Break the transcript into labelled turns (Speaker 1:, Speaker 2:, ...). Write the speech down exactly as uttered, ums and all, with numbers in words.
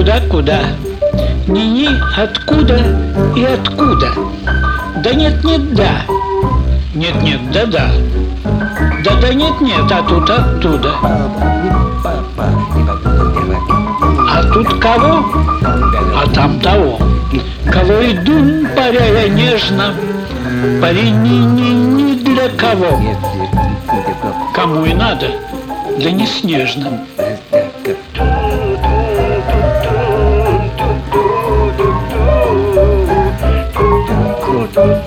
Speaker 1: куда-куда. Ни-ни, откуда и откуда. Да нет-нет, да. Нет-нет, да-да. Да-да, нет-нет, а тут оттуда. А тут кого? А там того. Кого иду, паря нежно. Пари ни-ни-ни для кого. Кому и надо, да не снежно.
Speaker 2: Круто.